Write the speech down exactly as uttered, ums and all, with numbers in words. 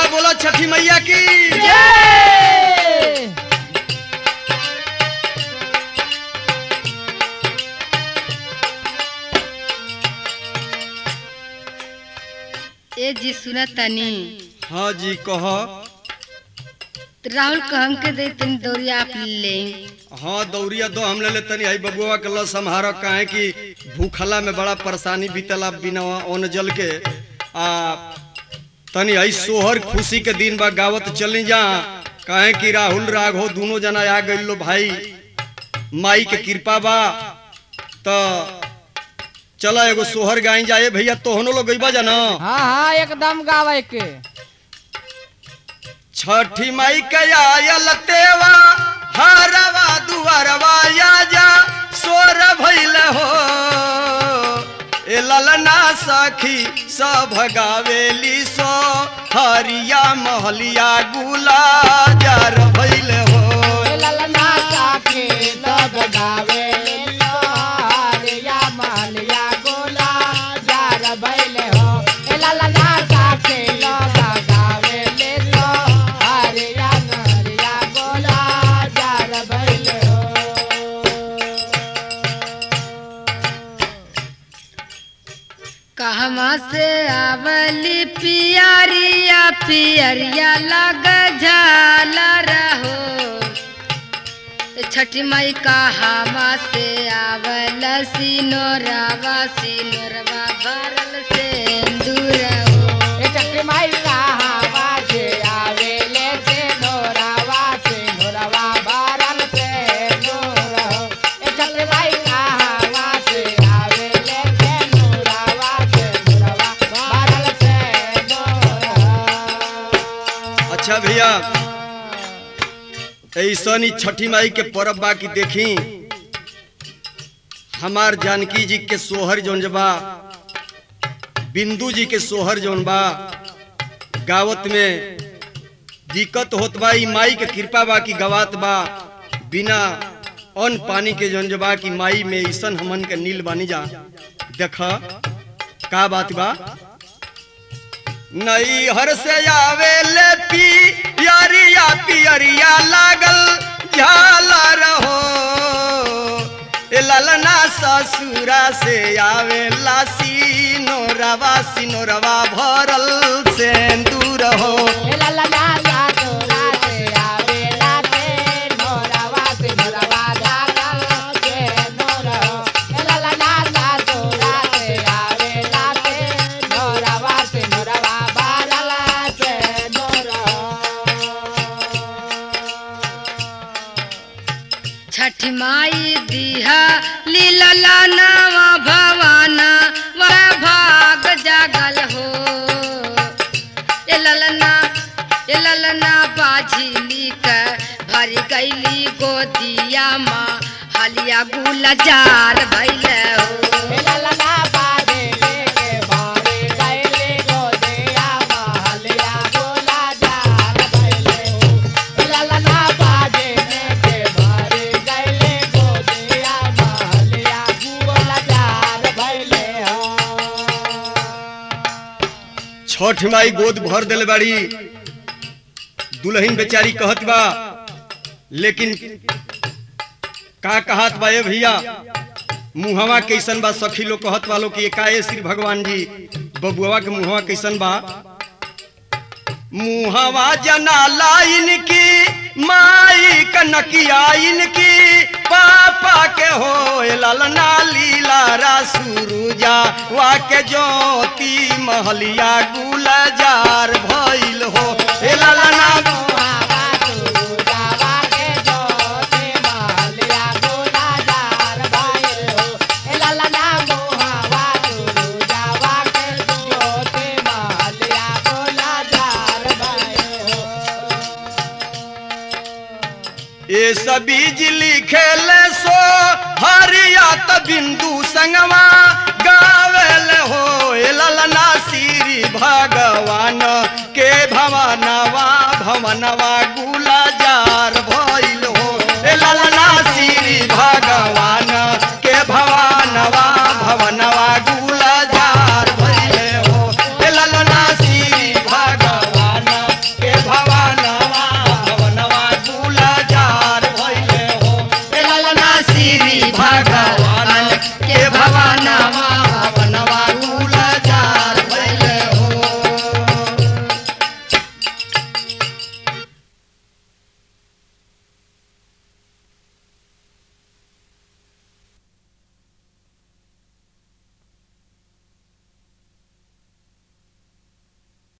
बोला छठी मैया की जय। ए जी सुना तनी। हाँ जी कह। राहुल को हमके दे तनी दौरिया आप ले। हाँ दौरिया दो हम ले ले तनी आई बबुआ के ल संहार काहे कि भूखला में बड़ा परेशानी बीतला बिना अन्न जल के आ तनी आई सोहर खुशी के दिन बा गावत चली जा काहे कि राहुल राघव दोनों जना आ गइलो भाई माई के कृपा बा तो चला एगो सोहर गाई जाए भैया तोहनो लोग गइबा जाना। हाँ हाँ एकदम गावे के। छठी माई के आयल तेवा हरवा दुआरवा जा सोर भइल हो ए ललना सखी सब गावेली सो हरिया महलिया गुला जार भइल हो ललना साके सब गावे हरिया महलिया गोला जार भइल हो ललना साके सब गावे ले तो हरिया महलिया गोला जार भइल हो। कहवा से आवली पियरिया पियरिया लग झाला रहो छठी माई कहवा से आवल सिनोरवा सिनोरवा भरल से दूर हो ए छठी माई कहवा से आवेले से नोरावा से नोरावा भरल से दूर हो ए छठी माई कहवा से आवेले से नोरावा से नोरावा भरल से दूर हो। अच्छा भैया ऐसा छठी माई के परब बा की देखी हमार जानकी जी के सोहर जौन बा बिंदु जी के सोहर जौन बा गावत में दिक्कत होत बा माई के कृपा बा की गवात बा बिना अन्न पानी के जौन बा की माई में ऐसन हमन के नील बानी जा देख का बात बा नई हर से आवे ले पियरिया पियरिया लागल झाला रहो ए ललना ससुरा से आवे ला सिनोरवा सिनोरवा भरल से दूर हो ए ललना सासुरा से आवेला से नोरावा से नोरावा भरल से दूर हो ए ललना सासुरा से आवेला से नोरावा से नोरावा भरल से दूर हो। छठी माई दिहा लीला नावा भवाना वह भाग जागल हो ए ललना ए ललना बाझिली के भर गईली गोदिया माँ हलिया गुला जार भइल हो ए ललना बाजे लेके बारे गइले गोदिया महलिया गोला जार भइले हो ए ललना बाजे लेके बारे गइले गोदिया महलिया गोला जार भइले हो। छठ माई गोद भर दिल बाड़ी दुल्हन बेचारी कहत बा लेकिन का कहत बा ए भैया मुहवा कैसन बा सखी लोग कहत वालों कि एकाए श्री भगवान जी बबुआ के मुहवा कैसन बा मुहवा जना लाइन की माई कनकिया इनकी पापा के हो ललना लीला रासुरुजा वा के ज्योति महलिया गुलजार भइल हो ए ललना मुहावा सुरुजावा के ज्योति महलिया गोला जार भइल हो ए ललना मुहावा सुरुजावा के ज्योति महलिया गोला जार भइल हो। ए सबीज लिखेल सो हरियात बिंदु संगवा गावेल हो ए ललना श्री भगवान के भवनवा भवनवा गुलजार भइल हो ए ललना श्री भगवान के भवनवा भवनवा गुलजार भइल हो ए ललना श्री भगवान घाव